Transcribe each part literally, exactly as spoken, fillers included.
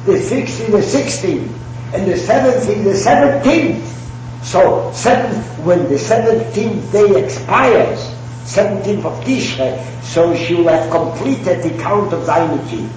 the sixth is the sixteenth, and the seventh is the seventeenth. So, seven, when the seventeenth day expires, seventeenth of Tishrei, so she will have completed the count of Zainichi.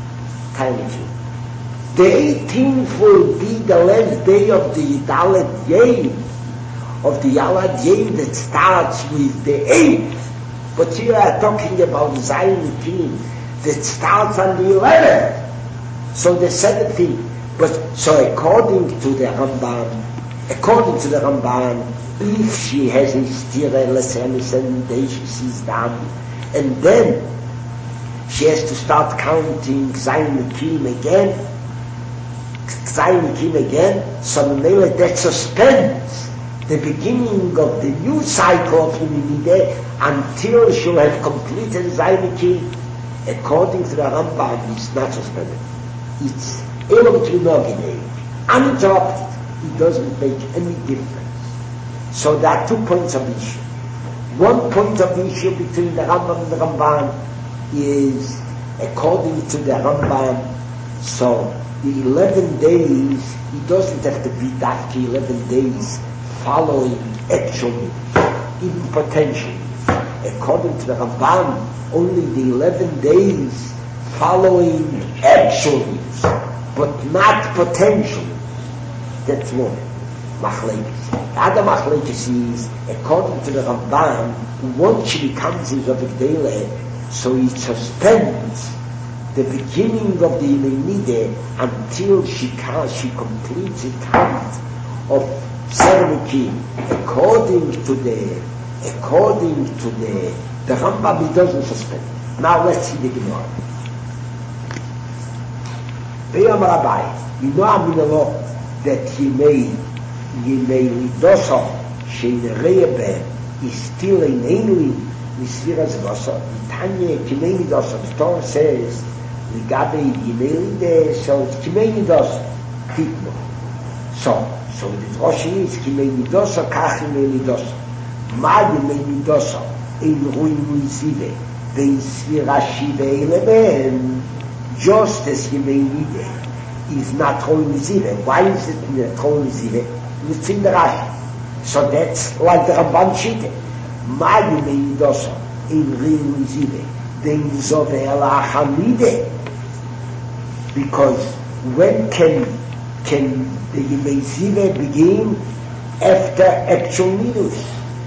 The eighteenth will be the last day of the Dalet Yom, of the Yalad Yom that starts with the eighth. But here I'm talking about Zainichi that starts on the eleventh. So the seventeenth. But so according to the Ramban, according to the Ramban, if she has a stira lesemis and she sees done, and then she has to start counting Zainikim again, Zainikim again, so maybe that suspends the beginning of the new cycle of Yimimide until she'll have completed Zainikim. According to the Ramban, it's not suspended. It's Elam Trinogine, uninterrupted. It doesn't make any difference. So there are two points of issue. One point of issue between the Rambam and the Ramban is, according to the Ramban, so the eleven days, it doesn't have to be dafki eleven days following actually, even potentially. According to the Ramban, only the eleven days following actually, but not potentially. That's one. Machlekes. The other machlekes is, according to the Ramban, once she becomes in Zavigdele, so it suspends the beginning of the Yimimide until she can, she completes the count of seventy. According to the, according to the, the Rambam, it doesn't suspend. Now let's see the Gemara. Beyam Rabbi, you know I'm in the law that he made, he made lidoso, shein rebe, is still in Einli, Nisviras Voso, Tanya, Kimei Nidoso, the Torah says, Ligabe Yimelide, so it's Kimei Nidoso, Kitno. So, so the Roshi is Kimei Nidoso, Kach Kimei Nidoso. Ma Yimei Nidoso, in Rui Muizive, Vein Svira Shive Eleben, just as Yimei Nide, is not Troy Zive. Why is it in Troy Zive? It's in the Rashi. So that's like the Ramban Shite. Ma Yimei Nidoso, in Rui Zive, Vein Zove Ela Hamide. Because when can can the Yimei Zive begin? After actual nidus.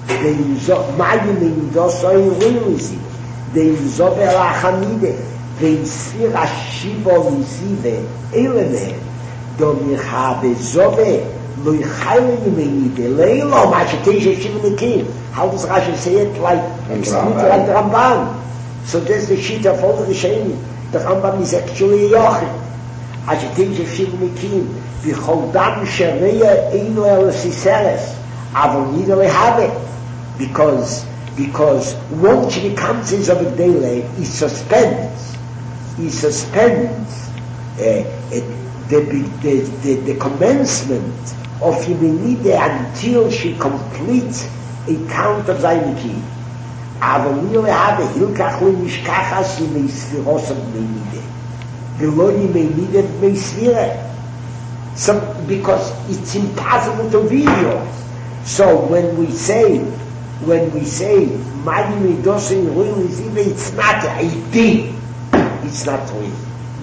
Ma Yimei Nidoso, in Rui Zive, Vein Zove Ela Hamide. Vein Sfir Hashibo Mizive Eleme Do Mirchabe Zove Lo Yichayle Yimenide Leilo Macheteshe Shivnikim. How does Rashi say it? Like exclude like the Ramban. So there's the sheet of all the Rishonim. The Rambam is actually a Yochid. Macheteshe Shivnikim V'choldam Shereya Eino Elosiseres Avonida Lehabe. Because because once she becomes in Zavigdele, he suspends he suspends uh, uh, the, the, the, the commencement of Yimenide until she completes a count of Zainiki. Avonile habe hilkach le mishkachas yimei sfiros of Yimenide. V'lo Yimenide b'mei svire. So, because it's impossible to video. So when we say, when we say, Madi Midosin Ruin Zive, it's not a D. It's not real.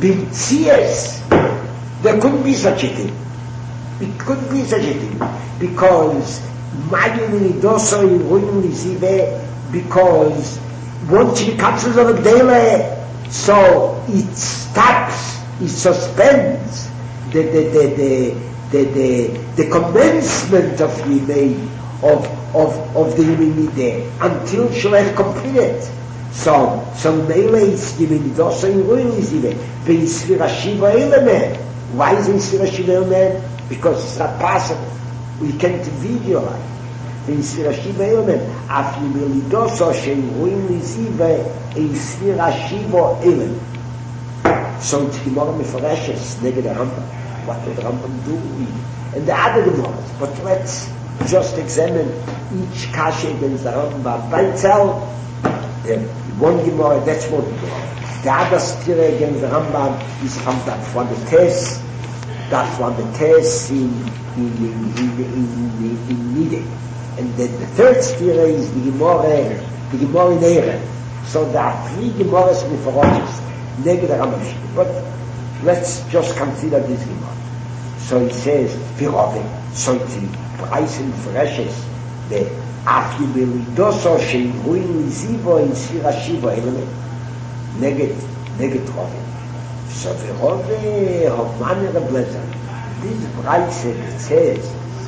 Bimtzias, there couldn't be such a thing. It couldn't be such a thing. Because Madi Midosin Ruin Zive, because once she becomes a Dele, so it stops, it suspends the the the the the, the, the commencement of Yimei of of of the Yimenide until she has completed. So so Mele is Yimenidosa in Ruin Zive. Ve'isvira Shiva Elemen. Why is it Isvira Shiva Elemen? Because it's not possible. We can't visualize. Ve'isvira Shiva Elemen. Af Yimenidosa shein Ruin Zive Isvira Shiva Elemen. So it's Gemara Mefareshes neged the Rambam. What did the Rambam do? And the other Gemaras. But let's just examine each kasha against the Rambam by itself. The one Gemara, that's one Gemara. The other story against the Rambam is from that from the test, that from the test in in in in in, in, in Nide. And then the third story is the Gemara, the Gemara in Eren. So there are three Gemaras Miforotis, negative the Rambam. But let's just consider this Gemara. So he says, Virove, so it's in Bryce and Freshes, the Afi Belidoso, Sheimruin Lizivo, in Sira Shiva, element. Neged, neged Rove. So Virove, Hofman Reblezer. This Bryce, it says,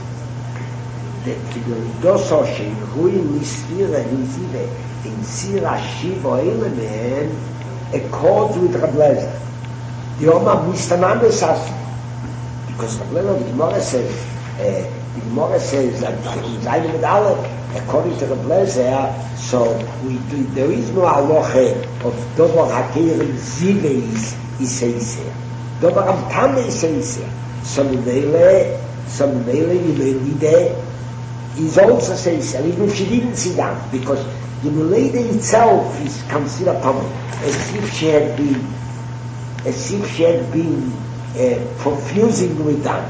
that Belidoso, Sheimruin Lizivo, in Sira Shiva, element, accords with Reblezer. The Oma Mistanames has, because the Gemara says, uh, the Gemara says that according to the Blazer, so we do, there is no halacha of Dobar Hakerim Zive is Iseiseh. Dobar Amtame Iseiseh. So Mele, so Mele Yimele is also Iseiseh, even if she didn't sit down, because the Melede itself is considered Tomei, as if she had been, as if she had been Uh, confusing with them.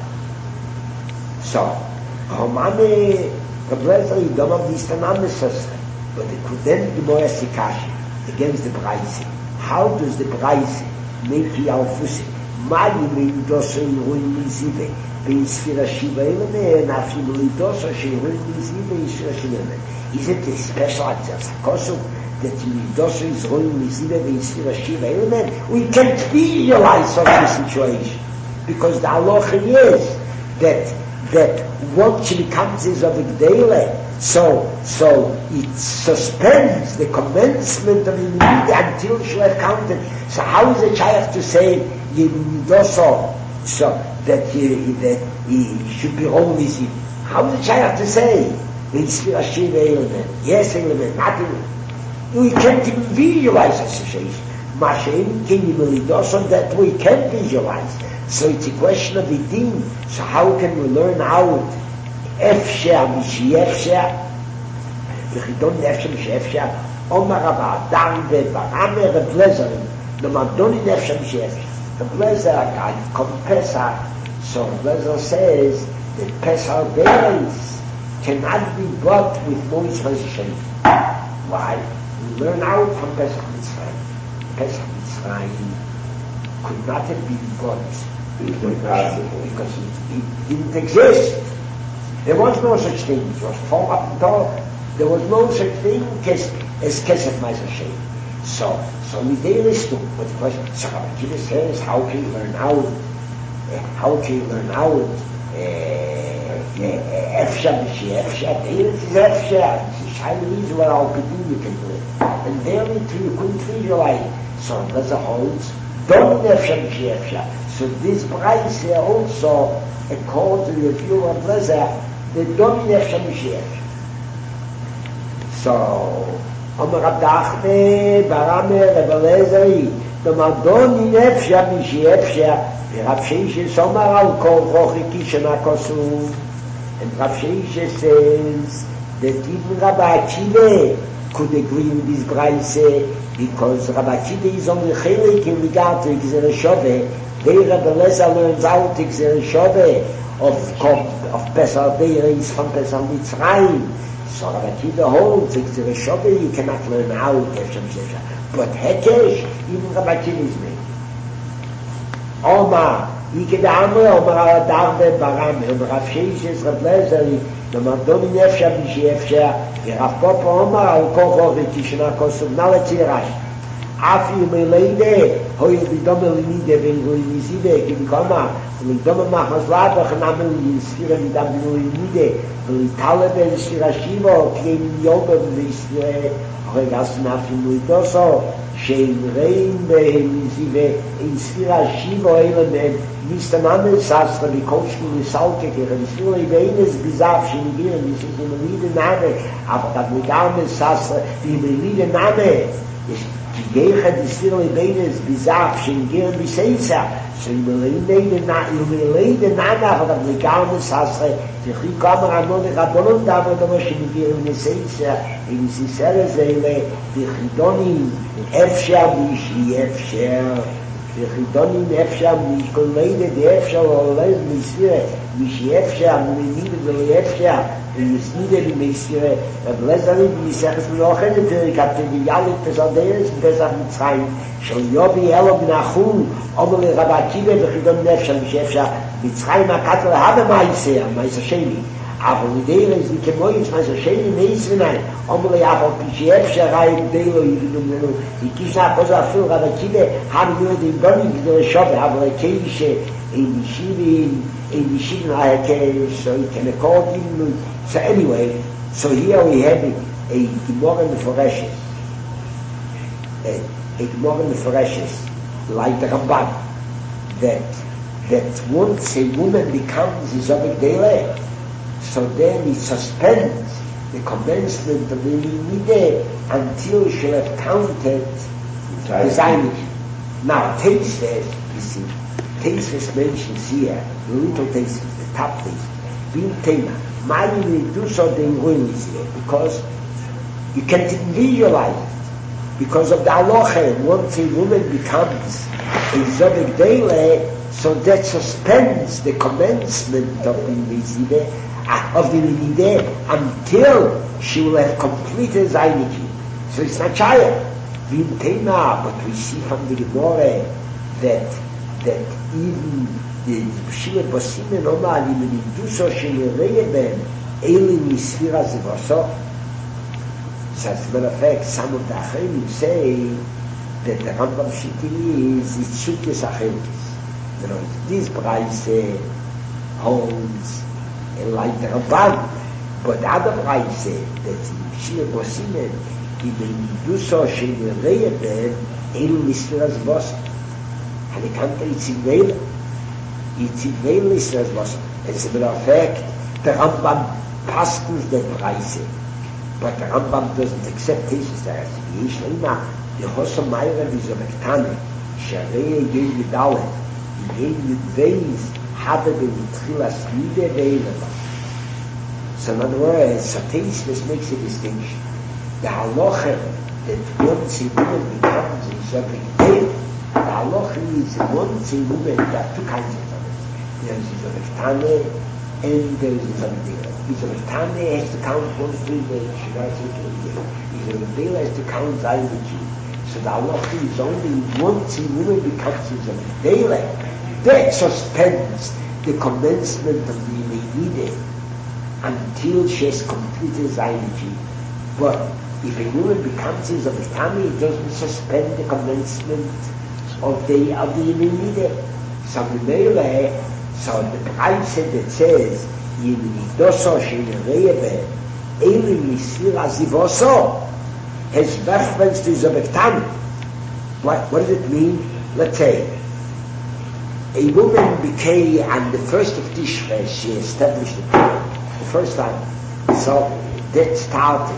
So, Romane, the Blazer, you don't have these Tanamis, but it could then be more Sikashi against the Braise. How does the Braise make you Alfusi? Mali mean Doso in Ruin Lizive, being Sfira Shiva Eleme, and Afim Lidoso, she Ruin Lizive, in Sfira Shiva Eleme. Is it a special access? Because that Doso is Ruin Lizive, in Sfira Shiva Eleme? We can't visualize such a situation. Because the halacha is that that once she becomes is of Igdele, so so it suspends the commencement of Yimida until she has counted. So how is a child to say Yimidoso so that he that he should be only seen? How is a child to say Yes, element, nothing. We can't even visualize a situation. Mashin can you believe us on that we can visualize. So it's a question of eating. So how can we learn out Efsha Mishi Efsha? V'chidon Efsha Mishi Efsha Omar Abba Adam Ve'Baramer Reblezer the Madoni Efsha Mishi Efsha. The Reblezer guy come Pesach. So Reblezer says that Pesach days cannot be bought with Mois Rishon. Why? We learn out from Pesach Mitzrayim. Pesach Mitzrayim could not have been bought because it, it didn't exist. There was no such thing. It was formed up until there was no such thing as as Kesef Ma'aseh. So, so we did this too. But the question, so Rabbi says, how can you learn out? Uh, how can you learn out? Efsha Mishi Efsha. There it is Efsha. It's Chinese where I'll be doing you can do it. And there it you couldn't visualize. So there's a holds. Don't Efsha Mishi Efsha. So this price here also, according to the view of Lezer, they don't Efsha Mishi Efsha. So, Omer Abdachme, Barame, Rebelezeri, the Madoni Efsha Mishi Efsha, the Rav Sheishe Somar al Kol Rochi Kishana Kosu. And Rav Sheishe says that even Rabbi Akiva could agree with this price because Rabbi Akiva is only chelik in regard to Gzera Shove. There Rabbi Lezer learns out Gzera Shove of of Pesach Beis from Pesach Mitzrayim. So Rabbi Akiva holds Gzera Shove you cannot learn out Efsha Mishi. But Hekesh even Rabbi Akiva is made. Oma, Ike da Amre, Oma Darbe Barame, Oma Rav Sheishes Rav Lezeri, the Madoni Efsha Mishi Efsha, the Rav Popo Oma, Al Kocho V'Kishna Kosov, now let's hear Rashi. Afi Umeleide, Hoyo Bidome Linide, Vengo Linizide, Kibikoma, Lidome Machmas Labach, Name Linsfira Lidam Linide, Litalebe Linsfira Shivo, Klein Yobe Linsfira, Regas Nafim Lidoso, Shein Rein Linsfira, Linsfira Shivo, Element, Mister Name Sastra, Bikochki, Lisalke, Linsfira Ibeines, Bizav, Shinigir, Linsfira Name, aber das Name Sastra, die Melide Name, כי גייחד יסיר לביינס ביזאפ שנגיר ביסייסה שמלאי דננה אבל לגר מססרה תכי כמה רמון רבונון דאבר דמו שנגיר ביסייסה אם סיסר זה לחידונים אפשר מישי אפשר לחידונים אפשר מכל לידה דאפשר עולז מסירה מישי אפשר מלינים ולא אפשר ומסנידה במסירה ובלזרים במסכת מלאכת פרק הפדיאלית פסדרס בפסח מצרים של יובי אלו בנחול אומר לרב עקיבא וחידון נפש מישי אפשר מצרים הקטל הווה מייסר מייסר שני אבל מדיר זה כמו יש מייסר שני מייסר נאי אומר לי אבל מישי אפשר ראי דילו יבינו ממנו הקישנה פוזו אפילו רב עקיבא haben nur den Bonnig der Schoppe aber er kennt sich in Schieben in Schieben so ich kann call him so anyway so here we have a Gemara Meforeshes a, a Gemara Meforeshes like the Ramban that that once a woman becomes a Zobek Dele so then it suspends the commencement of the Nideh until she have counted the Zaynich. Now, Taisves, you see, Taisves mentions here, the little Taisves, the top Taisves, being Tema, Mali will do so the ruins here, because you can't visualize it, because of the Aloha, once a woman becomes a Zobek Dele, so that suspends the commencement of the Mizide, of the Nideh, until she will have completed Zayniki. So it's not child. Being Tema, but we see from the Gemara that that even the Shile Bosime Noma Limenduso Shile Reben Eli Misfira Zivoso. So as a matter of fact, some of the Achim say that the Rambam Shitili is it's Shukis Achiltis. You know, this Braise holds like the Ramban, but the other Braise that Shile Bosime כי בנידוסו של יראה בן אין מספירס בוסר. אני kannte יציבאל, יציבאל מספירס בוסר. As a matter of fact, the Rambam pastens the price. But the Rambam doesn't accept cases there. יש לאמא, יחוסו מיירה ויזובקטנה, שהרי יגיד ידלת, יגיד ידוויז, habe במתחילה סלידה ואילמה. So in other words, so tasteless makes a distinction. The halacha that once a woman becomes a Zobek Dele, the halacha is once a woman, there are two kinds of Zobek. There is a Zobek Tane and there is a Zobek Dele. The Zobek Tane has to count one, three days, she does it two days. The Zobek Dele has to count Zayniki. So the halacha is only once a woman becomes a Zobek Dele, that suspends the commencement of the Nideh until she has completed Zayniki. But if a woman becomes a Zobek Tane, it doesn't suspend the commencement of the of the Nideh. So the so the price that says Yinidoso Shinarebe Eli Misira Zivoso has reference to Zobek Tane. What what does it mean? Let's say a woman became on the first of Tishrei, she established the the first time. So that started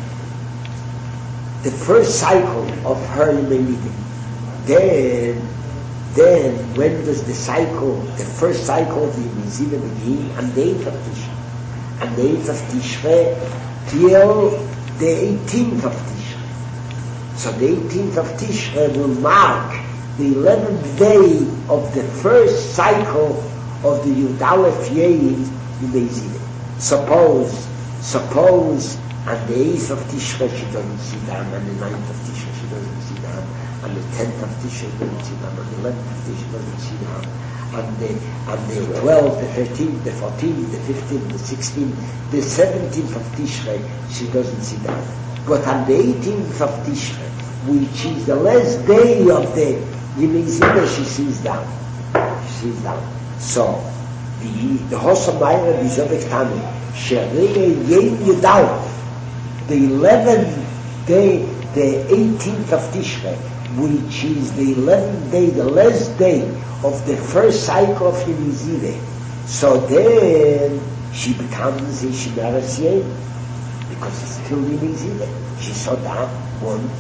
the first cycle of her Nideh. Then, then when does the cycle, the first cycle of the Nideh begin? On the eighth of Tishrei. On the eighth of Tishrei till the eighteenth of Tishrei. So the eighteenth of Tishrei will mark the eleventh day of the first cycle of the Yud Aleph Yed Nideh. Suppose, suppose on the eighth of Tishrei she doesn't see them, on the ninth of Tishrei she doesn't see them, on the tenth of Tishrei she doesn't see them, on the eleventh of Tishrei she doesn't see them, on the, on the twelfth, the thirteenth, the fourteenth, the fifteenth, the sixteenth, the seventeenth of Tishrei she doesn't see them. But on the eighteenth of Tishrei, which is the last day of the Yemei Zivah, she sees them. She sees them. So, the the Hosamayra Zobek Tane, Sherei Yem Yudal, the eleventh day, the eighteenth of Tishrei, which is the eleventh day, the last day of the first cycle of Yemei Zivah. So then she becomes a Shemeres Yem, because it's still Yemei Zivah. She saw that once,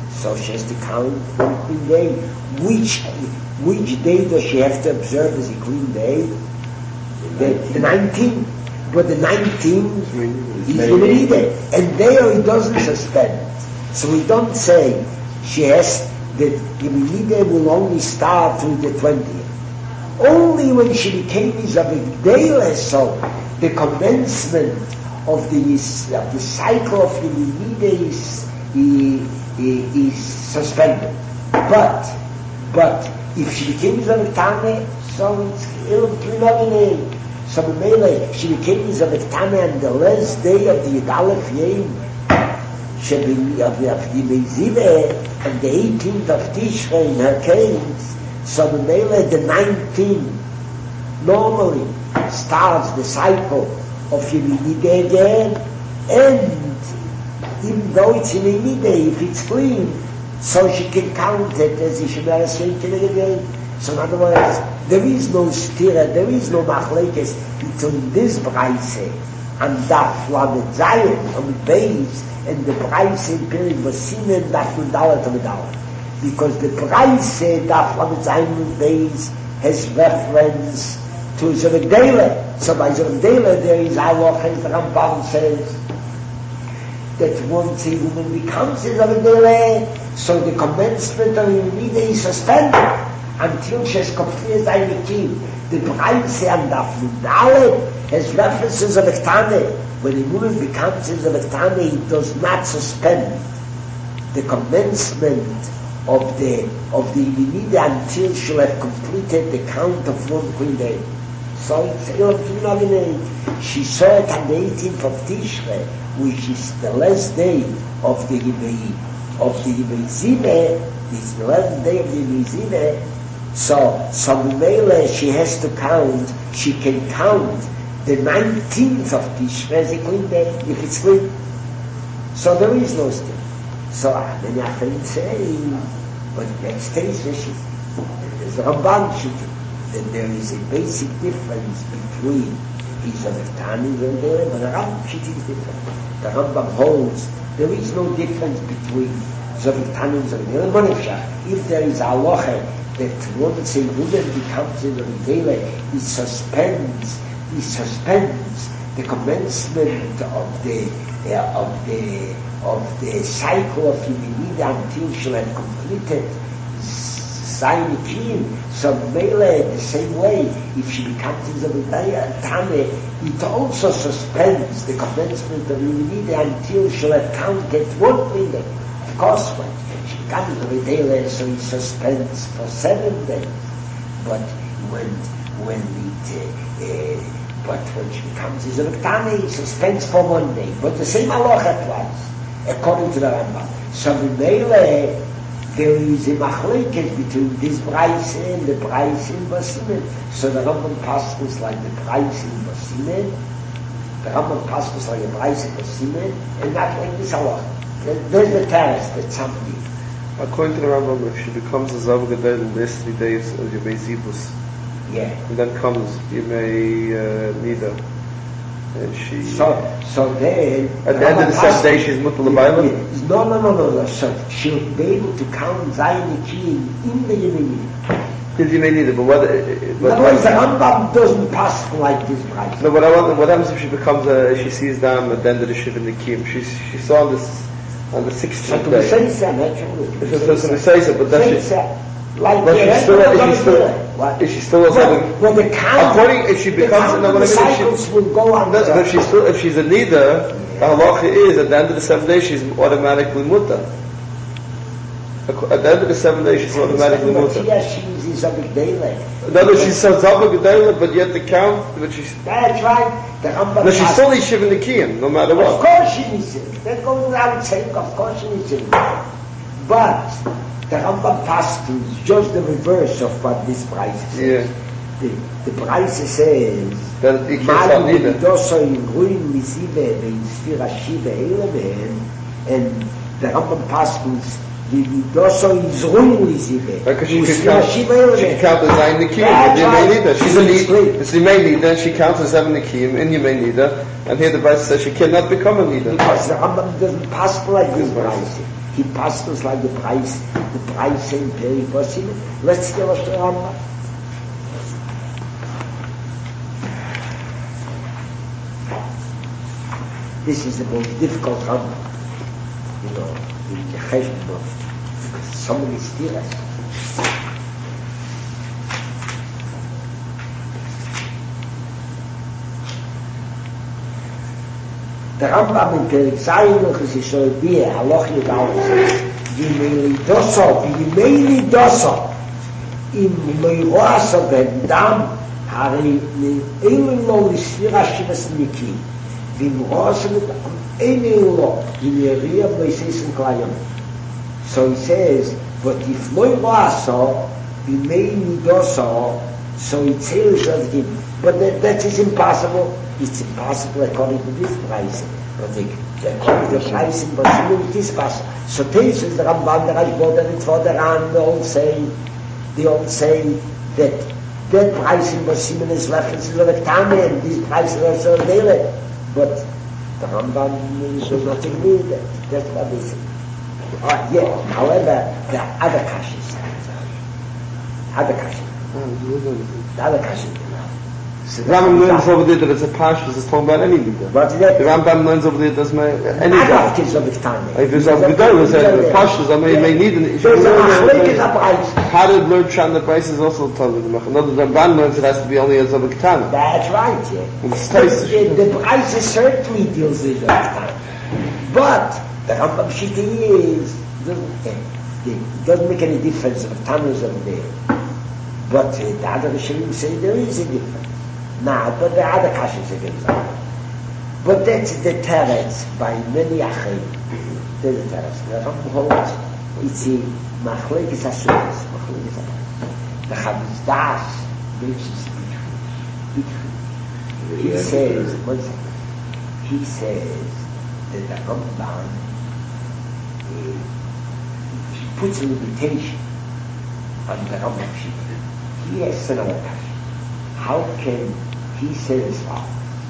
So she has to count one clean day. Which which day does she have to observe as a clean day? The, the nineteenth. But the nineteenth, he's going to need it. And there he doesn't suspend. So we don't say she has, that Yemenide will only start through the twentieth. Only when she became Isabel so the commencement of the, of the cycle of Yemenide is, is suspended. But, but if she became Isabel so it's ill. So Mele, she became Zavektana on the last day of the Yudalef Yom, of the Mezive, and the eighteenth of Tishrei in her case. So Mele, the nineteenth, normally starts the cycle of Yemenide again, and even though it's Yemenide, if it's clean, so she can count it as Yishmar Sheikh again. So in other words, there is no stira, there is no machlekes between this Braise and Daf Lamed Zayin on the base and the Braise in period Vasina and Daf Nudalat on the Dalat. Because the Braise Daf Lamed Zayin on the base has reference to Zeragdela. So by Zeragdela there is Halacha, as the Rambam says, that once a woman becomes a Zeragdela, so the commencement of Yemenide is suspended until she has completed Aynikim. The Braise and Daf Nudalet has references of Ektane. When a woman becomes a Ektane, it does not suspend the commencement of the of the Yemenide until she'll have completed the count of one clean day. So it's Elam. She saw it on the eighteenth of Tishrei, which is the last day of the Yemei of the Yemei Ziveh. It's the eleventh day of the Yemei Ziveh. So, so Mele, she has to count, she can count the nineteenth of Tishrei as a clean day, if it's clean. So there is no still. So, many Achim say, but next day, there's the Ramban Shittim, that there is a basic difference between Isavektani and there, but the Rambam Shittim is different. The Rambam holds, there is no difference between Zavektani and Zavektani. If there is a halacha, that once a woman becomes in the Ridele, it suspends, it suspends the commencement of the uh, of the of the cycle of Yemenide until she had completed Zainikim. So Mele, the same way, if she becomes in the Ridele, Tane, it also suspends the commencement of Yemenide until she had counted one minute. Of course, when she becomes a Ridele, so it suspends for seven days. But when when it uh, uh, but when she becomes a Zavektani, it suspends for one day. But the same halacha applies, according to the Rambam. So Mele, there is a machlekes between this Braise and the Braise in Basimen. So the Rambam passes like the Braise in Basimen, the Rambam passes like the Braise in Basimen, and not like this halacha. There's the terrace that somebody. According to the Rambam, if she becomes a Zavgadel in the last three days of Yemei Zivus, yeah, and then comes Yemei uh, Nida, and she. So, so then. At the end of the seventh day, she's Mutal Abayla? No, no, no, no, no. So she'll be able to count Zainikim in the Yemei. In the Yemei Nida, but what. But no, the Rambam doesn't pass like this price. No, but I want, what happens if she becomes a, she sees them at the end of the Shiva Nikim? She, she saw this on the sixteenth so day. So to say naturally. It's to say so, but that's she. Like but she's still, is she still, is she still well, well, the count, according, if she becomes, the, no, the cycles she, will go on. No, but she's still, if she's a Nida, yeah. The halacha is, at the end of the seventh day, she's automatically muta. At the end of the seventh day, she's automatically muta. Yes, she's a big day. No, no, she's a Zabak Gedela, but yet the count, but she's... That's right. The Rambam no, she's still a Shiva Nikim, no matter what. Of course she needs it. That goes without saying, of course she needs it. But the Rambam passes just the reverse of what this price says. Yeah. The, the price says, that it can't neither. And the Rambam passes Vividoso is ruinly zive. Because she can count, she can count the Zayin Nikiyim, the Yemei Nida. She's a Nida, it's the Yemei Nida, she counts as seven Nikiyim in Yemei Nida, and here the Brisa says she cannot become a Nida. Because the Rambam doesn't pass like this Brisa. He passes like the price, the price in Peri Bosim. Let's tell us the Rambam. This is the most difficult Rambam, you know, in the Cheshbon, because so many stealers. The Rambam in Perik Zayin, which is so be a Haloch Yudal, Yimeli Doso, Yimeli Doso, in Meiroasa Ben Dam, Hari Eilu Lo Lisfira Shivas Niki, Vimroasa mit Eilu Lo, Yimeria Beisis and Klayam. So he says, but if Meiroasa, Yimeli Doso, so it says as him, but that, that is impossible. It's impossible according to this price. But the, according to the price in Brazil, it is possible. So this is the Ramban, the Rashbod, and it's for the Ram, they all say, they all say that that price in Brazil is references of a Tame, and this price is also daily. But the Ramban does not agree with that. That's what they say. Uh, yeah, however, there are other kashas. Other kashas. The other kashas. The Rambam learns over there that it's a pashtus, it's talking about any leader. But the Rambam learns over there doesn't matter any guy. If it's of Gedol, it's a pashtus, I mean, may need an... There's a machlekes abayis. How did learn Shan the price is also told in the Mechon. Another Ramban learns it has to be only as of a Ketana. That's right, yeah. It's taste. The, the price certainly deals with a Ketana. But the Rambam Shita is, doesn't, it doesn't make any difference if Ketana is over there. But uh, the other Rishonim say there is a difference. Nah, but the other kashas against that. But that's the teretz by many achim. That's the teretz. The Rambam holds, it's a machlekes asuris, machlekes asuris. The Chavis Das mentions between. He says, one second, he says that the Rambam, uh, he puts a limitation on the Rambam Shita. He asks another kasha. How can he say this far?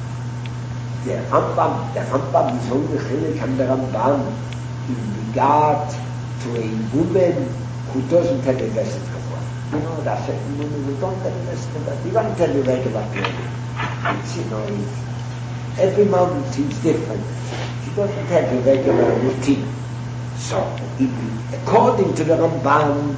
The Rambam, the Rambam is only chilik and the Rambam in regard to a woman who doesn't have a vested kavod. You know, there are certain women who don't have a vested kavod. They don't tell you regular period. It's, you know, it's, every month is different. She doesn't have a regular routine. So, in, according to the Rambam,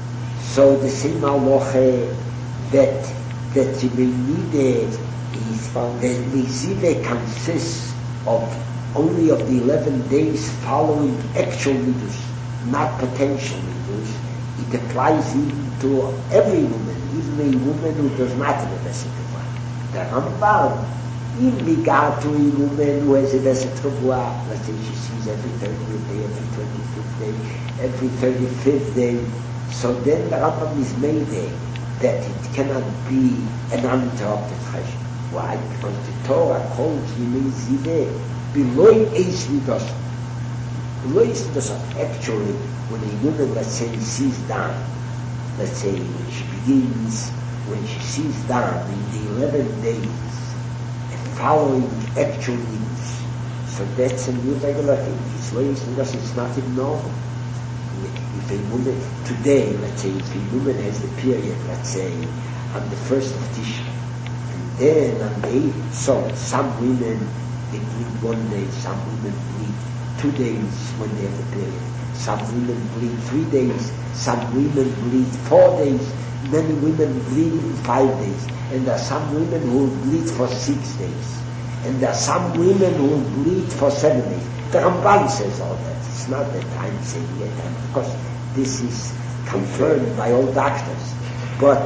so the same halacha that that the Menide is the Nizive consists of only of the eleven days following actual nidus, not potential nidus. It applies even to every woman, even a woman who does not have a vesed kavua. The Rambam, in regard to a woman who has a vesed kavua, let's say she sees every thirtieth day, every twenty-fifth day, every thirty-fifth day, so then the Rambam is made there that it cannot be an uninterrupted chesed. Why? Because the Torah calls Yimei Ziveh below Eis Midos. Below Eis Midos. Actually, when a woman, let's say, sees down, let's say when she begins, when she sees down in the eleven days following actual needs, so that's a new regular thing. It's below Eis Midos, it's not even normal. If a woman, today, let's say, if a woman has the period, let's say, on the first of Tishrei, and then on the eighth, so some women, they bleed one day, some women bleed two days when they have the period, some women bleed three days, some women bleed four days, many women bleed in five days, and there are some women who bleed for six days, and there are some women who bleed for seven days. The Ramban says all that. It's not that I'm saying it, and of course this is confirmed by all doctors. But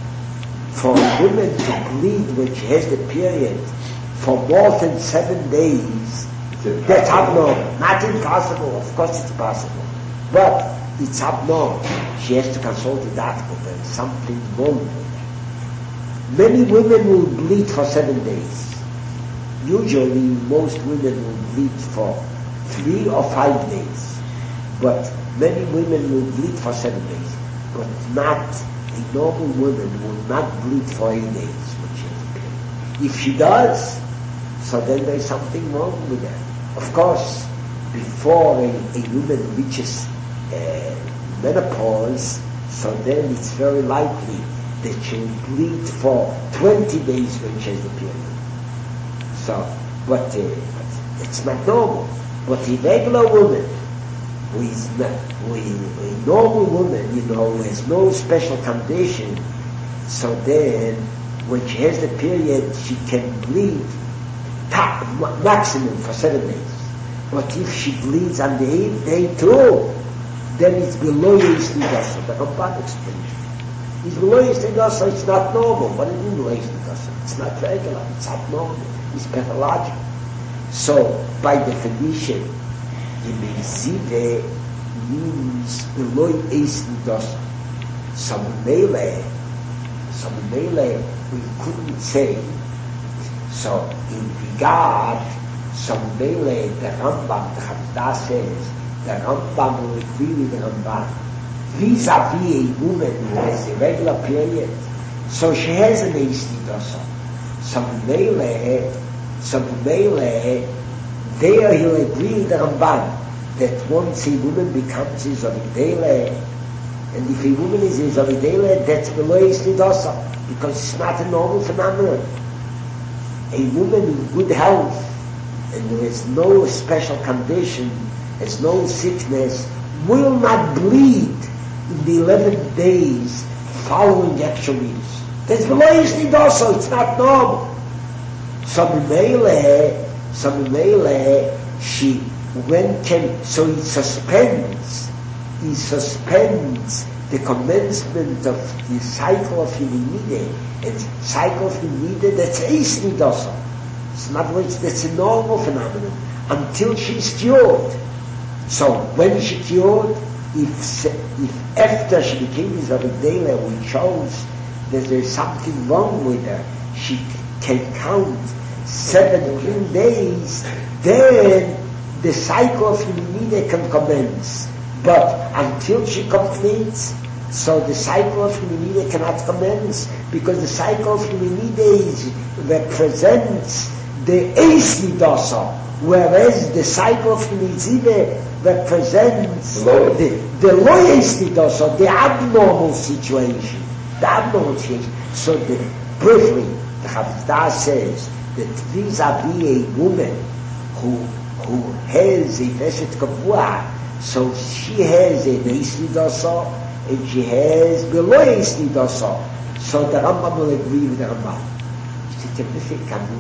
for a woman to bleed when she has the period for more than seven days, that's abnormal. Not impossible, of course it's possible. But it's abnormal. She has to consult the doctor. There is something wrong with that. Many women will bleed for seven days. Usually most women will bleed for three or five days. But many women will bleed for seven days, but not, a normal woman will not bleed for eight days when she has a period. If she does, so then there's something wrong with her. Of course, before a, a woman reaches uh, menopause, so then it's very likely that she'll bleed for twenty days when she has the period. So, but, uh, but it's not normal. But a regular woman, who is not, who is a normal woman, you know, who has no special condition, so then when she has the period, she can bleed top, maximum for seven days. But if she bleeds on the eighth day too, then it's below Yisnidasa. The Ramban explains it. It's below Yisnidasa, it's not normal. What is below Yisnidasa? It's not regular, it's abnormal, it's pathological. So, by definition, Yemezide means below Yisnidasa. Some mele, some mele, we couldn't say. So, in regard, some mele, the Rambam, the Chavda says, the Rambam will agree with the Rambam. Vis-a-vis a woman who has a regular period, so she has an Yisnidasa. Some mele, some mele, there he'll agree with the Ramban that once a woman becomes his Avidele, and if a woman is his Avidele, that's below Yisnidasa, because it's not a normal phenomenon. A woman in good health, and there is no special condition, has no sickness, will not bleed in the eleven days following actual meals. That's below Yisnidasa, it's not normal. Some mele, some mele, she, when can, so he suspends, he suspends the commencement of the cycle of Yeminide, and cycle of Yeminide, that's Yisnidasa. It's not words, that's a normal phenomenon, until she's cured. So, when is she cured? If, if after she became his Avidela, we chose that there's something wrong with her, she can count seventeen days, then the cycle of Yeminide can commence. But until she completes, so the cycle of Yeminide cannot commence, because the cycle of Yeminide represents the Yisnidasa, whereas the cycle of Yeminide represents the, the low Yisnidasa, the abnormal situation. The abnormal situation. So the, briefly, the Chavda says that vis-a-vis a woman who who has a Veshet Kavua, so she has a Yisnidasa and she has below Yisnidasa. So the Rambam will agree with the Rambam. It's a terrific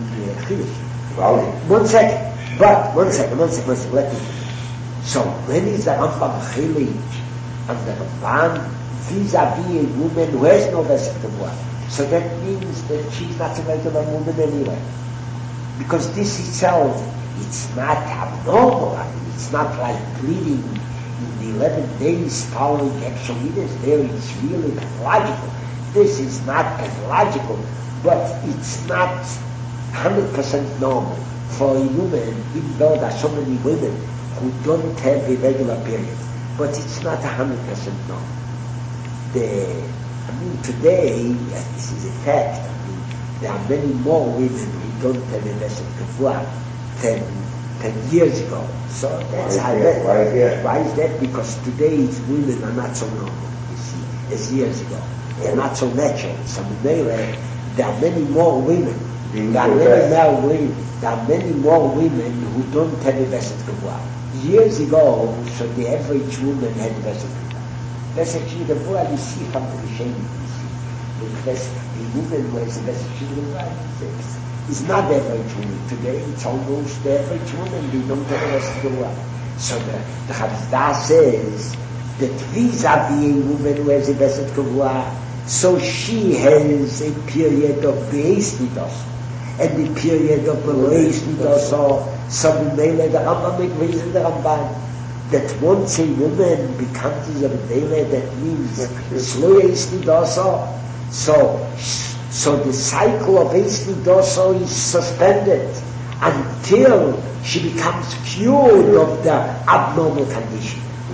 Wow. One second, but one second, one second, one second, let me finish. So when is the Rambam Chilik and the Rambam vis-a-vis a woman who has no Veshet Kavua? So that means that she's not a regular woman anyway. Because this itself, it's not abnormal. I mean, it's not like bleeding in the eleven days following actual meetings. There it's really pathological. This is not pathological, but it's not one hundred percent normal for a woman, even though there are so many women who don't have a regular period. But it's not one hundred percent normal. The, I mean, today, this is a fact. I mean, there are many more women who don't have a Veshet Kavua than ten years ago. So that's how that. Why is that? Why is that? Because today's women are not so normal, you see, as years ago. They're not so natural. So there are many more women. There are many more women. There are many more women who don't have a Veshet Kavua. Years ago, so the average woman had a Veshet Kavua. Veshet Kavua, you see from the Rishonim, you see. Because a woman who has a Veshet Kavua is not the average woman. Today it's almost the average woman, they don't have a Veshet Kavua. So the, the Chavda says that vis-a-vis a woman who has a Veshet Kavua, so she has a period of Beis Midos, and the period of Beis Midos, so the Rambam agrees with the Ramban that once a woman becomes a B'dele, that means slow Beis Midos, so so the cycle of Beis Midos is suspended until she becomes cured of the abnormal condition.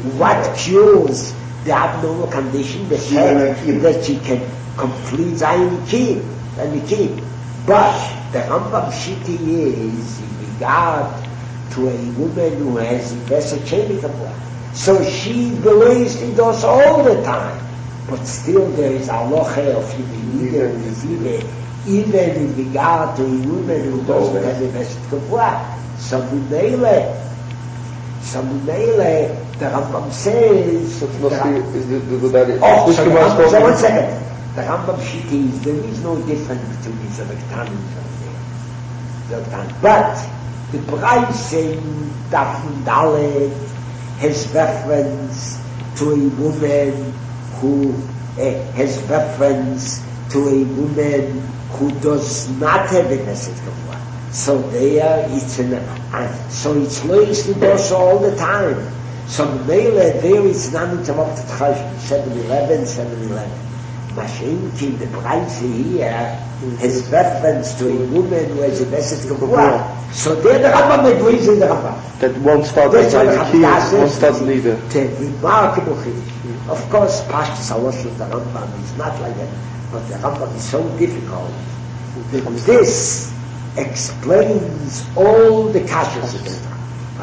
what cures the abnormal condition? The fact that she can complete Zayin Nikim, and Nikim. But the Rambam Shiti is in regard to a woman who has invested Chemika blood. So she believes in those all the time. But still there is aloha of Yidinida and Yidinida, even in regard to a woman who doesn't have invested blood. So Mimele, so Mimele, the Rambam says... It must be, is the, the, the, oh, so, the Rambam, so one second. The Rambam Shiti is, there is no difference between these Zavaktanim and there. But the Braise in Dafn Dalet has reference to a woman who uh, has reference to a woman who does not have a Nesset Kavua. So there it's an, uh, so it's lois lidos all the time. So Mele there is not interrupted Chaysh, seven eleven, seven eleven. Mashenki, the Braise here has reference to a woman who has a Nesset Kavua. So there the Rambam agrees in the Rambam. That one starts with the key, one starts neither. Remarkable thing. Of course, Pashtus Alosh of the Rambam is not like that, but the Rambam is so difficult. This explains all the kashas of the Rambam.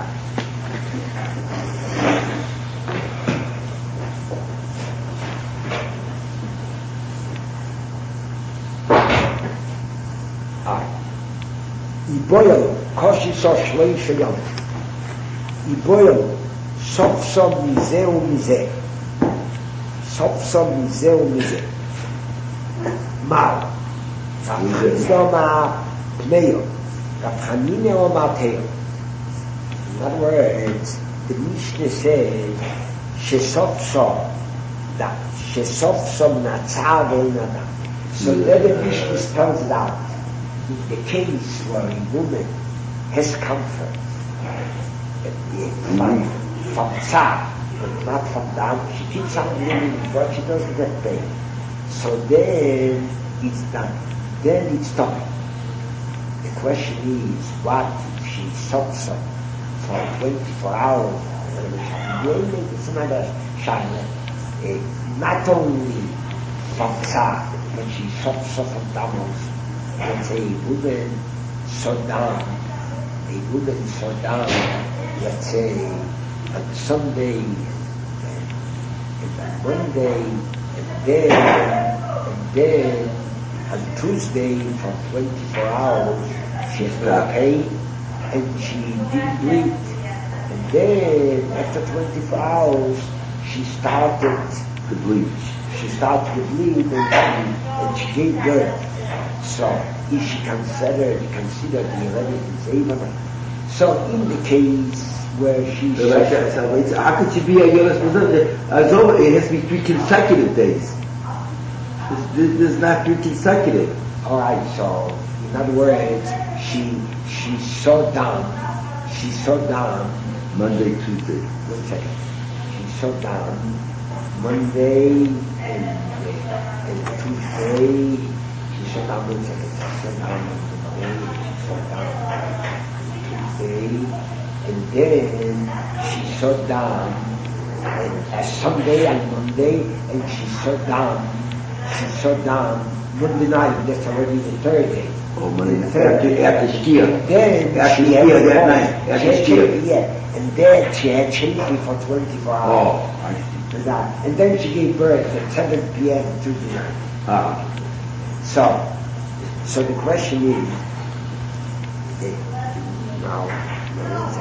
Iboyel, koshi so shloi sheyom. Iboyel, sof som mizeh u mizeh. Sof som mizeh u mizeh. Mal. Rafchizdo ma pneyo. Rafchanine o ma teyo. In other words, the Mishnah says, shesof som, that shesof som natzah ve'in adam. So then the Mishnah spells it out. In the case where a woman has comfort from, from tzar, but not from down, she keeps on living, but she doesn't get paid. So then it's done. Then it's done. The question is, what if she sucks up for twenty-four hours? It's another shayla. Uh, not only from tzar, but she sucks up from damals. Let's say a woman so down, a woman so down, let's say on Sunday and, and on Monday and then and then on Tuesday for twenty-four hours she's not paid and she didn't bleed, and then after twenty-four hours she started to bleed. She started to bleed and, and she gave birth. So, if she considered, considered the eleventh is Avon. So, in the case where she... So, like that, so it's, how could she be a Yolas Mazan? As over, it has to be three consecutive days. This, this is not three consecutive. Alright, so, in other words, she, she saw down, she saw down... Monday, Tuesday. One second. She saw down Monday and, and Tuesday... She shut down one second, she shut down Monday, she shut down Tuesday, and then she shut down and uh, Sunday and Monday, and she shut down, she shut down Monday night, that's already the third day. Oh, Monday night, after, after Shkia. Then after she Shkia, that night, after Shkia. Yeah, and then she had chafing for twenty-four hours. Oh, I see. And, that, and then she gave birth at seven p.m. Tuesday night. Ah. So, so the question is, eh, now, now one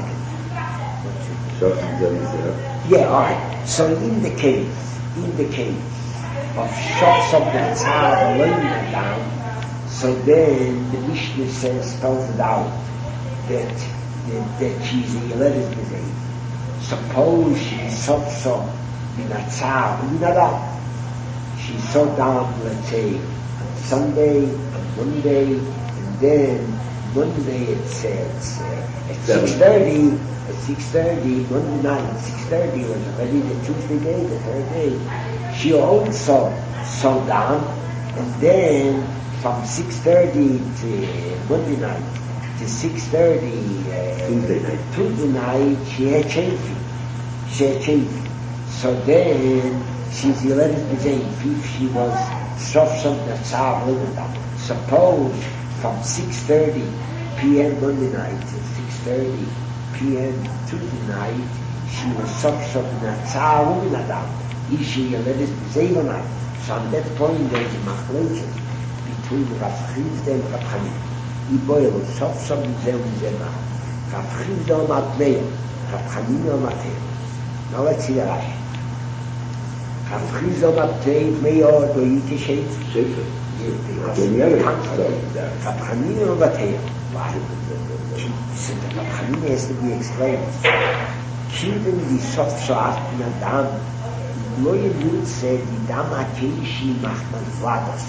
second. Yeah, all right. So in the case, in the case of shots of the tzar laying down, so then the Mishnah says, spells it out that that, that she's a Yeledes B'zei. Suppose she so so in a tzar, in a she so down, let's say, Sunday and Monday, and then Monday it's, it's uh, at six thirty, at six thirty, Monday night, six thirty was already the Tuesday day, the third day. She also saw down, and then from six thirty to Monday night to six thirty uh, Tuesday night, Tuesday night she had chafing. She had chafing. So then, she's eleven b'zein, if she was sof som natzah v'lodam. Suppose from six thirty p.m. Monday night to six thirty p.m. Tuesday night, she was sof som natzah v'lodam. Is she eleven b'zein or not? So on that point, there is a machlokes between Rav Chisda and Rav Chanina. Iboil sof som b'zein b'zein. Rav Chisda matmeya, Rav Chanina matmeya. Now let's see the Rashi. Rav Chisda matmeya meya do yiteshet. Shefer. Rav Chanina matmeya. Why? So the Rav Chanina has to be explained. Kiven di sof so'at nadam. לא יוצא דם הקיישי מחמד ולדס.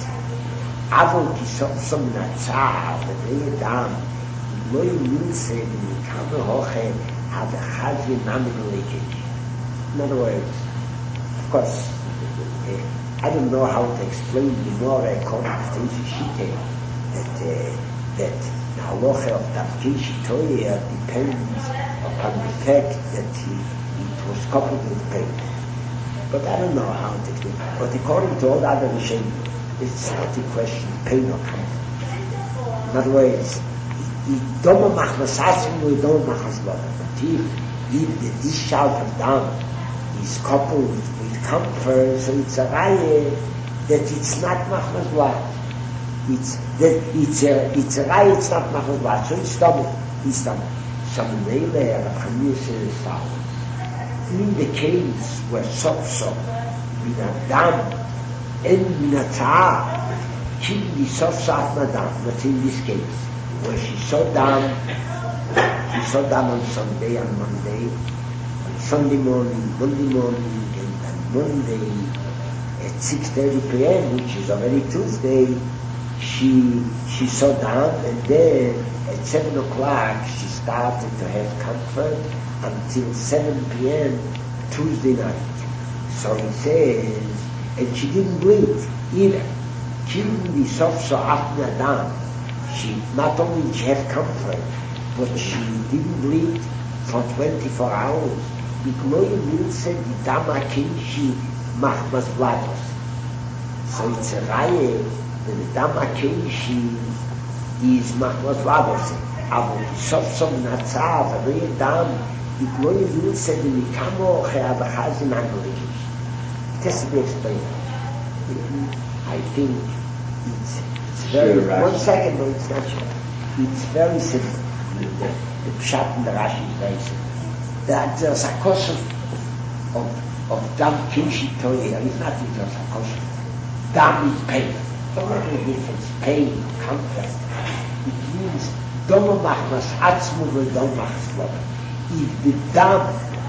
אבל כסוף סום נצר ובני דם, לא יוצא מכמה הוכן עד אחד ונאמן לקיישי. In other words, of course, uh, I don't know how to explain the more according to Stacey Shite that, uh, that the halacha of Dam Keishi Toya depends upon the fact that he, it was coupled with pain. But I don't know how to explain. But according to all the other Rishonim, it's not a question of pain or comfort. In other words, Doma machmas asim or Doma machmas lodam. But if, if the discharge of dam is coupled with comfort, so it's a raya that it's not machmas lodam. It's that it's a it's a raya, it's not machmas lodam. So it's Doma, it's Doma. So Meile Rav Chanina says following. In the case where sof-sof, min adam, and min atzah, keep the sof-sof nadam, but in this case, where she saw dam, she saw dam on Sunday, on Monday, on Sunday morning, Monday morning, and on Monday at six thirty p.m., which is already Tuesday, she she saw dam, and then at seven o'clock she started to have comfort until seven p.m. Tuesday night. So he says, and she didn't bleed either. Killing the soft so'at nadam, she not only she had comfort, but she didn't bleed for twenty-four hours. Bikloy will say the dama kinshi machmas vlados. So it's a raya that the dama kinshi is machmas vlados. Aber the soft som natzah, the dam, it lo yevil said in the kamo che'abachazin angolikish. It has to be explained. I think it's, it's very, sure, one second, no, it's not sure. It's very simple. The, the, the pshat in the Rashi is very simple. That there's a question of, of dam kinshi toya, it's not just a question. Dam is pain. Don't make any difference. Pain, comfort. It means Doma machmas atzmu v'dom machmas lodam. If the dam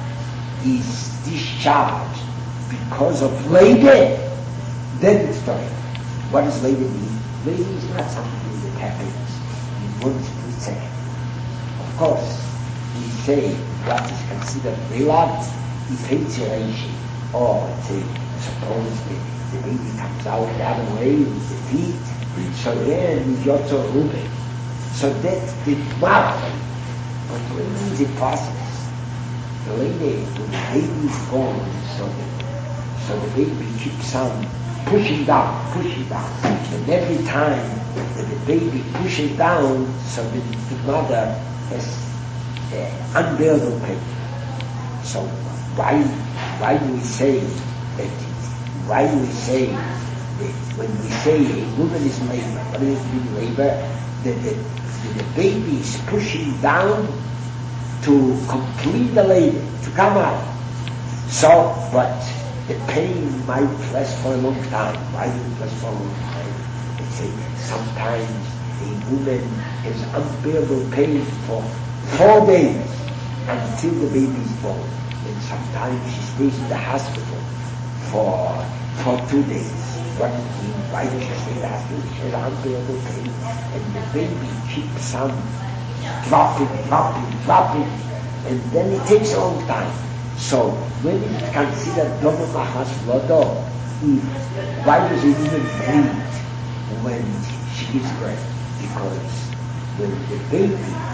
is discharged because of labor, then it's time. What does labor mean? Labor is not something that happens in one split second. Of course, we say what is considered velad is heteration, or say, suppose the, the baby comes out the other way with the feet, so then it's yotzo rube. So that's the marvel. But labor is a process. The lady, when the baby is born, so the, so the baby keeps on pushing down, pushing down. And every time that the baby pushes down, so the, the mother has uh, unbearable pain. So why, why do we say that, why do we say that when we say a woman is labor, what does it mean labor? That the, that the baby is pushing down to complete the labor, to come out. So, but the pain might last for a long time. Why does it last for a long time? They say sometimes a woman has unbearable pain for four days until the baby is born. And sometimes she stays in the hospital for for two days. What does it mean? Why does she stay in the hospital? She has unbearable pain and the baby keeps on dropping, dropping, dropping, and then it takes a long time. So when it's considered Doma machmas lodo, why does it even bleed when she gives birth? Because when the baby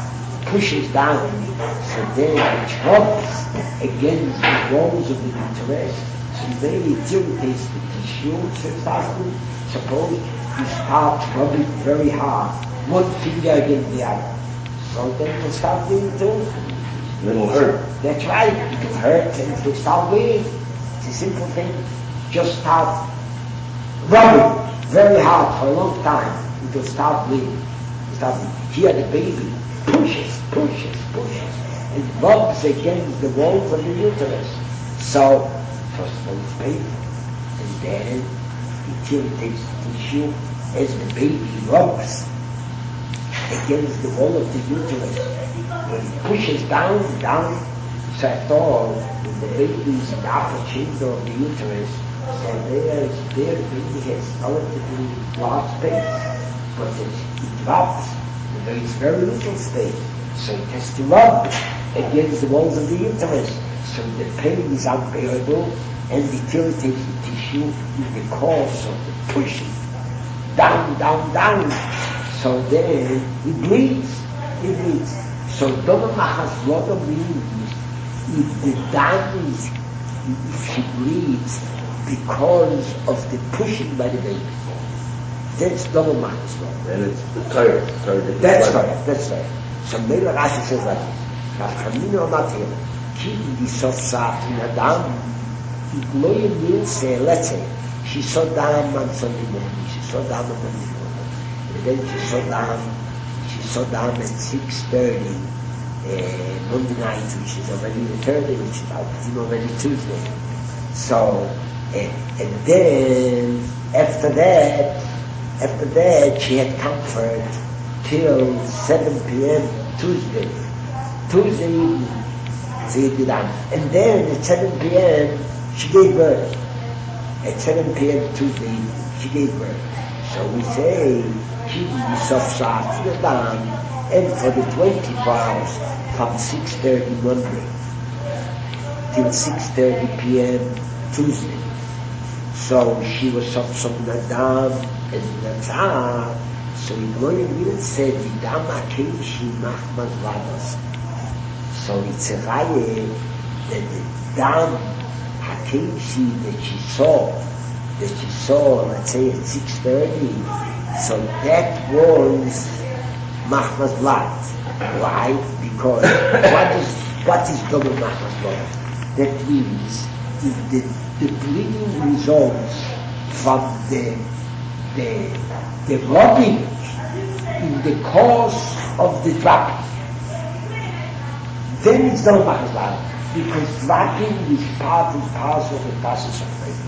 pushes down, so then it rubs against the walls of the uterus, so then it irritates the tissue, so it starts to, suppose you start rubbing very hard, one finger against the other, so then it will start bleeding too. It'll hurt. That's right, it will hurt and it will start bleeding. It's a simple thing. Just start rubbing very hard for a long time, it will start bleeding. Start bleeding. Here the baby pushes, pushes, pushes, and rubs against the walls of the uterus. So, first of all, it's painful, and then it irritates the tissue as the baby rubs against the wall of the uterus. When it pushes down, down, so at all, when the baby is in the upper chamber of the uterus, so there, there the baby has relatively large space, but it, it rubs, and there is very little space, so it has to rub against the walls of the uterus, so the pain is unbearable, and it irritates the tissue in the course of the pushing, down, down, down, so then it bleeds, it bleeds. So Doma Machas Lodo means if the dam is, if she bleeds because of the pushing by the baby. That's Doma Machas Lodo. And it's the tire. That's right, that's right. So Mela Rashi says like this. Nafkamino Amatir, Ki di Sosa in a dam, it loye means say, let's say, she saw dam on Sunday morning, she saw dam on Monday morning, and then she saw dam, she saw dam at six thirty, Uh, Monday night, which is already the Thursday, which is already Tuesday. So, uh, and then after that, after that, she had comfort till seven p.m. Tuesday, Tuesday evening. And then at seven p.m. she gave birth. At seven p.m. Tuesday evening, she gave birth. So we say, and for the twenty-four hours, from six thirty Monday till six thirty p.m. Tuesday. So she was some nadam and natzah. So Igloyim didn't say Vidam Akeshi Machmas Vados. So it's a raye that the dam Akeshi that she saw, that she saw, let's say at six thirty. So that was Machmas Vlad. Why? Because what is what is double Machmas Vlad? That means if the, the bleeding results from the the the rubbing in the course of the dropping, then it's double Machmas Vlad. Because dropping is part and parcel of the process of bleeding.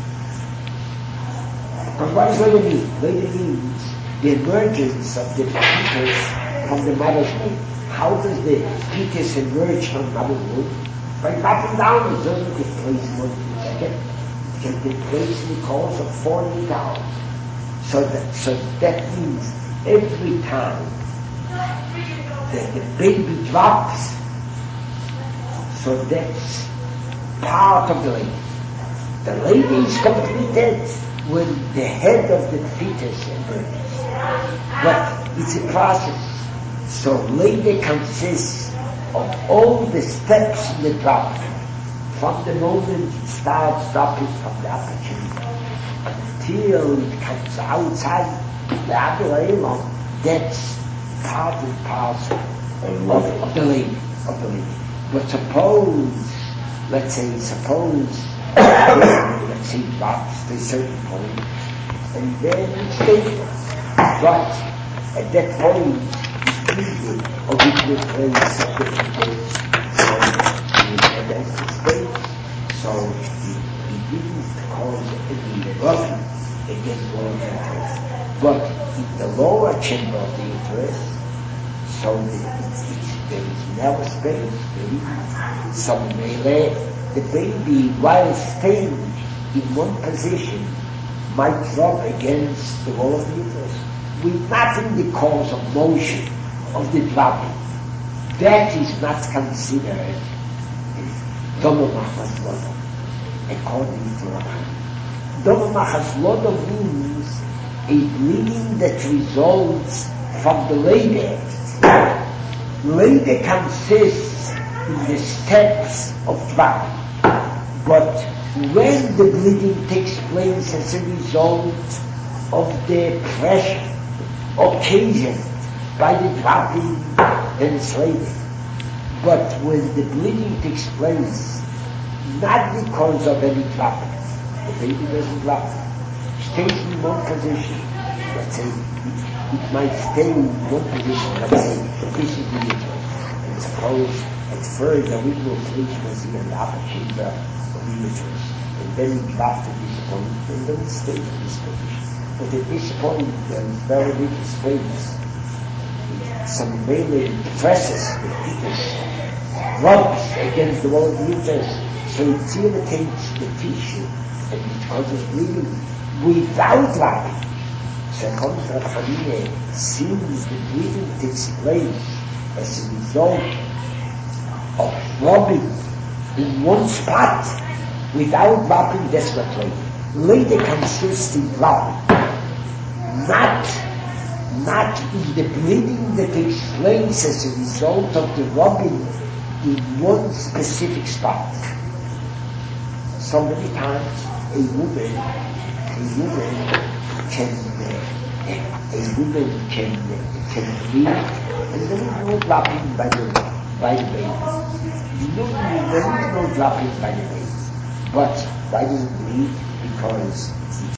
But what does later mean? Later means the emergence of the fetus from the mother's womb. How does the fetus emerge from the mother's womb? By dropping down. It doesn't take place in one second. It can take place in the course of forty-eight hours. So that, so that means every time that the baby drops, so that's part of the lady. The lady is completed when the head of the fetus emerges. But it's a process. So labor consists of all the steps in the drop, from the moment it starts dropping from the upper chamber until it comes outside the abdomen. That's part and parcel of, of the labor, of the labor. But suppose, let's say, suppose, let's say, it drops to a certain point, and then it's stable. But at that point, it's or we will place different dates, so and that's the state. So it begins to cause any eruption against the lower uterus. But in the lower chamber of the uterus, so the, it's, it's, there is narrow space, really. So melee, the baby, while staying in one position, might drop against the wall of the uterus, with nothing the cause of motion of the dropping. That is not considered Doma Machas Lodo, according to Rabban. Doma Machas Lodo means a bleeding that results from the labor. Later consists in the steps of dropping. But when the bleeding takes place as a result of the pressure occasioned by the dropping, then it's later. But when the bleeding takes place, not because of any dropping, the baby doesn't drop, stays in one position, let's say, it, it might stay in one position, let's say, this is the uterus. And suppose at first the original stage was here in the upper chamber of the uterus, and then it dropped at this point, and then it stays in this position. But at this point, there is very little space. Some mainly presses the fetus, rubs against the wall of the uterus, so it irritates the tissue and it causes bleeding without dropping. So according to Rabbi, since the bleeding takes place as a result of rubbing in one spot without dropping, that's what later. Later consists in dropping, not not in the bleeding that takes place as a result of the rubbing in one specific spot. So many times a woman, a woman can, uh, a woman can uh, can bleed, and there is no dropping by the by the baby. No, there is no dropping by the baby. But why does it bleed? Because